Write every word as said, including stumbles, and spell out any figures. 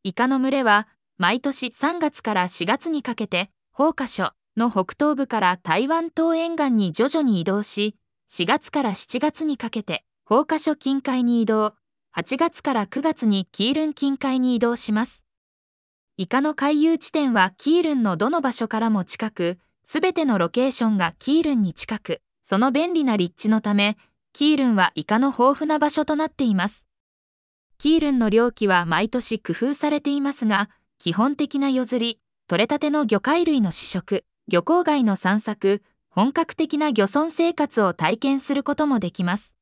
イカの群れは毎年さんがつからしがつにかけて黄河省の北東部から台湾島沿岸に徐々に移動し、しがつからしちがつにかけて黄河省近海に移動、はちがつからくがつにキールン近海に移動します。イカの回遊地点はキールンのどの場所からも近く、すべてのロケーションがキールンに近く、その便利な立地のため、キールンはイカの豊富な場所となっています。キールンの漁期は毎年工夫されていますが、基本的な夜釣り、取れたての魚介類の試食、漁港街の散策、本格的な漁村生活を体験することもできます。